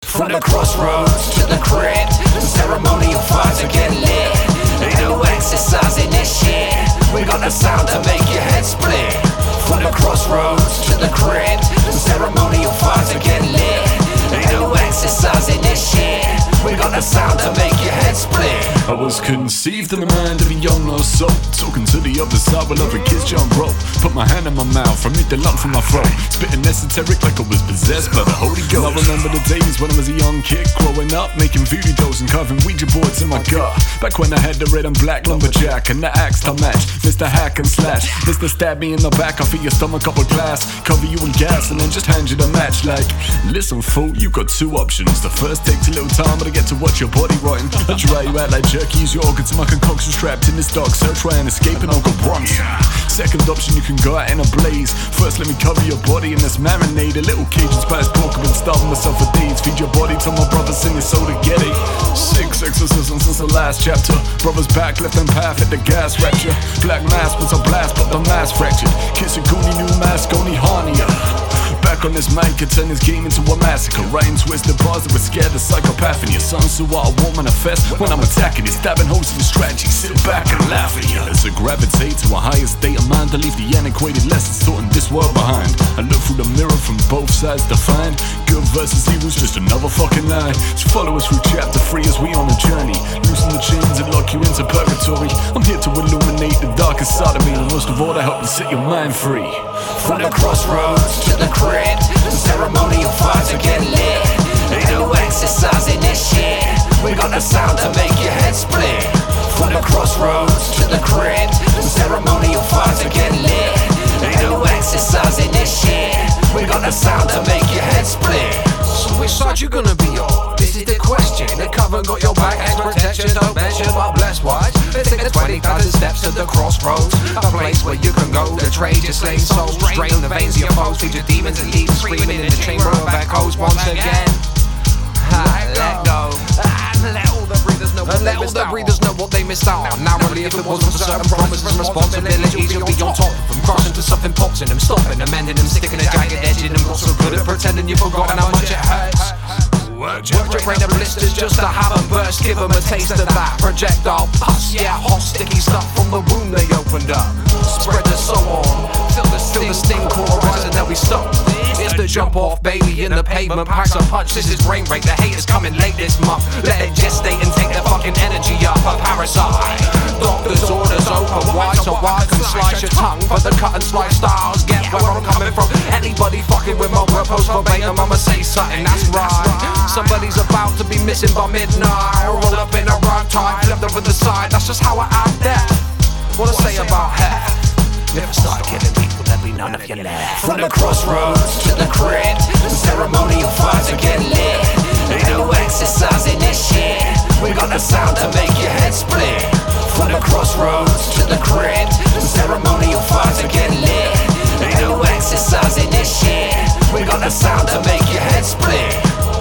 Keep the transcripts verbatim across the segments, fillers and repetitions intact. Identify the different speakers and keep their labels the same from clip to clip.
Speaker 1: From the crossroads to the crypt, the ceremonial fires are getting lit. Ain't no exercise in this shit. We got the sound to make your head split. From the crossroads to the crypt, the ceremonial fires are getting lit. Ain't no exercise in this shit. We got the sound to make your head split.
Speaker 2: I was conceived in the mind of a young lost soul, talking to the other side while every kiss John broke. Put my hand in my mouth, I meet the lump from my throat, spitting esoteric like I was possessed by the Holy Ghost. I remember the days when I was a young kid growing up, making voodoo dolls and carving Ouija boards in my gut. Back when I had the red and black lumberjack and the axe to match, Mister Hack and Slash. Mister Stab me in the back, I fill your stomach up with glass, cover you in gas and then just hand you the match. Like, listen fool, you got two options. The first takes a little time, but I get to watch your body rotting. I dry you out like jerky, use your organs. My concoction trapped in this dark cell, try and escape and I'll go bronze. Second option, you can go out in a blaze. First let me cover your body in this marinade. A little Cajun spice pork, I've been starving myself for days. Feed your body till my brother sing his soul to get it. Six exorcisms since the last chapter. Brother's back, left hand path at the gas rapture. Black mass was a blast, but the mass fractured. Kiss a goonie, new mask, only harnier. Back on this mic, I turn this game into a massacre. Writing twisted bars that would scare the psychopath in your son. So I won't manifest when I'm attacking you. Stabbing holes in your strategy, sit back and laugh at you. As I gravitate to a higher state of mind, I leave the antiquated lessons taught in this world behind. I look through the mirror from both sides to find good versus evil's just another fucking lie. So follow us through chapter three as we on a journey, loosen the chains and lock you into purgatory. I'm here to illuminate the darkest side of me, and most of all to help you set your mind free.
Speaker 1: From the crossroads to the crypt, the ceremonial fires are getting lit. Ain't no exercise in this shit. We got the sound to make your head split. From the crossroads to the crypt, the ceremonial fires are getting lit. Ain't no exercise in this shit. We got the sound to make your head split.
Speaker 3: So which side you gonna be on? This is the question. The cover got your back and protection. Don't mention but bless wise. Let's take the twenty thousand steps to the crossroads, a place where you can go to trade your slain souls, drain the veins of your foes, feed your demons and leave screaming in the chamber of echoes once again. Ha, let go. And let all the breathers know what and let all the breathers know what they missed out on. Narrowly, if it wasn't for certain promises and responsibilities, you'll be on top of them, crossing to something, popping them, stopping them, ending them, sticking a jagged edge in them. Got so good at pretending you've forgotten how much it hurts. Worked your brain to blisters just to have them burst. Give them a taste of that projectile pus. Yeah, hot sticky stuff from the wound they opened up. Spread the so on. Feel the, feel the sting cauterize and they'll be stopped. It's the jump off baby in the pavement. Packs a punch, this is brain break. The haters coming late this month. Let it gestate and take their fucking energy up. A parasite. Doctor's orders open wide so I can slice your tongue. But the cut and slice styles get where I'm coming from. Anybody fucking with my word post verbatim, I'ma say something that's right. Somebody's about to be missing by midnight. Roll up in a rug tie, left over the side. That's just how I act there. What I say about half? If I start killing people, there'll be none of you left.
Speaker 1: From the crossroads to the crypt, the ceremonial fires are getting lit. Ain't no exercise in this shit. We got the sound to make your head split. From the crossroads to the crypt, the ceremonial fires are getting lit. Ain't no exercise in this shit. We got the sound to make your head split.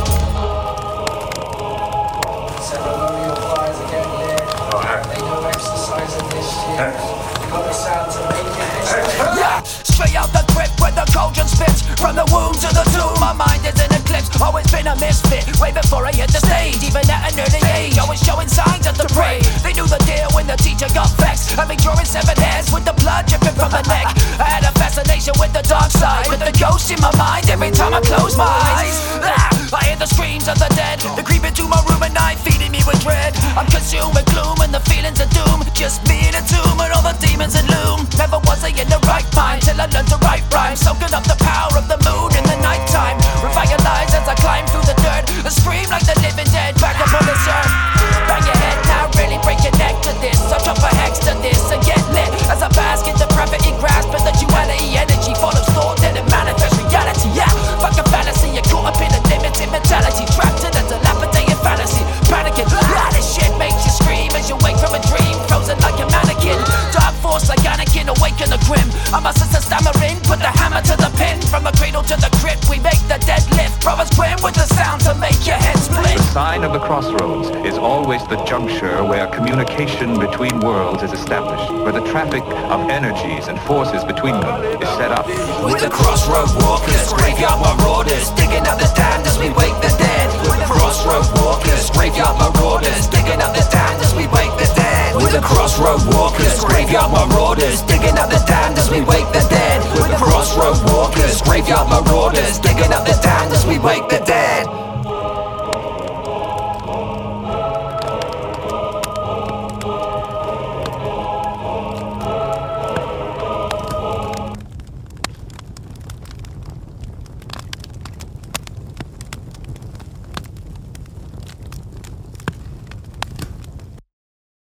Speaker 4: Ceremonial fires are getting lit. Ain't no exercise in this shit. Got the sound to make your head split.
Speaker 1: Yeah, straight out the grip where the cauldron spits. From the womb to the tomb, my mind is in eclipse. Always been a misfit, way before I hit the stage. Even at an early age, always showing signs of the prey. They knew the deal when the teacher got vexed. I've been drawing seven hairs with the blood dripping from the neck. I had a fascination with the dark side, with the ghost in my mind every time I close my eyes. Ah, I hear the screams of the dead. They creep into my room at night, feeding me with dread. I'm consumed with gloom and the feelings of doom. Just me in a tomb and all the demons in loom. Never was I in the right mind till I learned to write rhymes, soaking up the power of the moon in the nighttime. Revitalize as I climb through the dirt and scream like the living dead back up on this earth. Bang your head now, really break your neck to this. I drop a hex to this and get lit as I bask in depravity, grasping the duality. Energy follows thought and it manifests reality. Yeah, fuck a fantasy, you're caught up in a limited mentality, trapped in a dilapidated fantasy, panicking. Ah, this shit makes you scream as you wake from a dream, frozen like a mannequin. Dark force like Anakin, awaken the grim. I'm a sister stammering, put the hammer to the pin. From the cradle to the crypt, we make the deadlift. Brothers grim with the sound to make your head split.
Speaker 5: The sign of the crossroads is always the juncture where communication between worlds is established, where the traffic of energies and forces between them is set up.
Speaker 1: With the crossroad walkers, graveyard marauders, digging out the damned as we wake the dead. With the Graveyard marauders, digging up the damned as we wake the dead. We're the crossroad walkers, graveyard marauders, digging